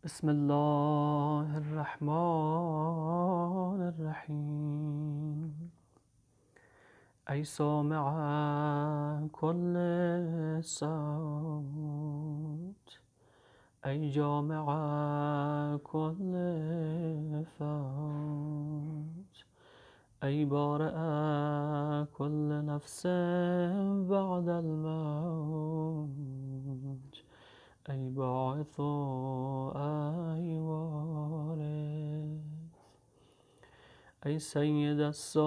بسم الله الرحمن الرحیم. ای سامع کل صوت، ای جامع کل فوت، ای بارئ کل نفس بعد الموت، ای باعث و ای وارث، ای سید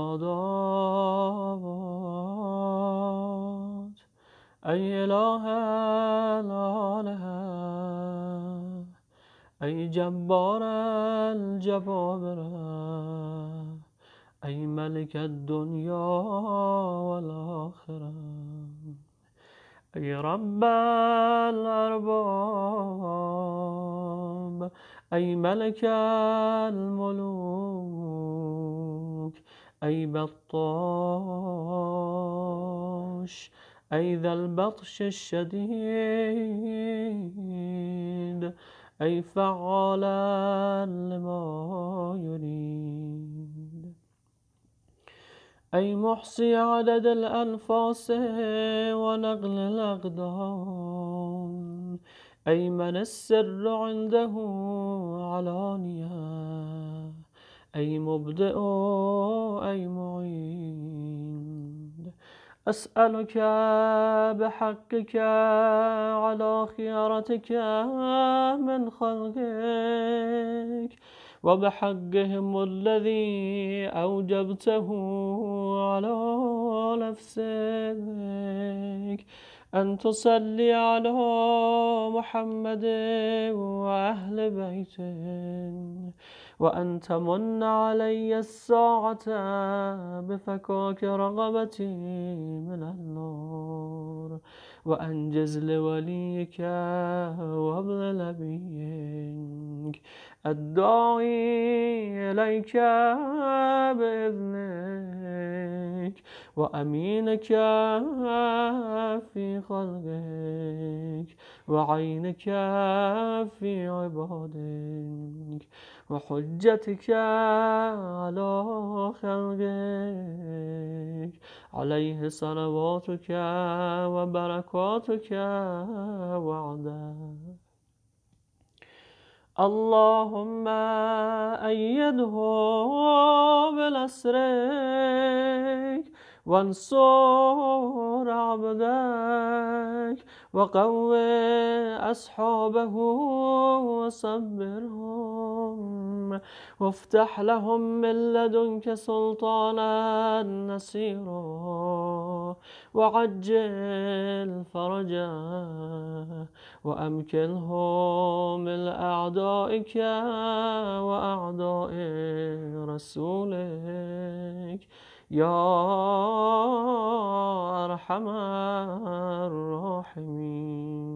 السادات، ای اله الالهه، ای جبار الجبابره، ای ملک الدنیا والآخره، ای رب الارباب، ای ملک الملوک، ای بطاش، ای ذا البطش الشدید، ای فعالا لما یرید، ای محصی عدد الانفاس و نقل الاقدام، ای من السر عنده علانیه، ای مبدئ ای معید، اسألك بحقك على خيارتك من خلقك وبحقهم الذي أوجبته على نفسك أن تصلي على محمد وأهل بيته، وأن تمن علي الساعة بفكاك رغبتي من النار، وأنجز لوليك وابن نبيك الداعي إليك بإذنك وأمينك في خلقك وعينك في عبادك وحجتك على خلقك، عليه صلواتك وبركاتك وعده. اللهم أيده بنصرك وانصر عبدك وقو أصحابه وصبرهم وافتح لهم من لدنك سلطانا نصيرا وعجل فرجا وأمكنهم من أعدائك وأعداء رسولك يا أرحم الراحمين.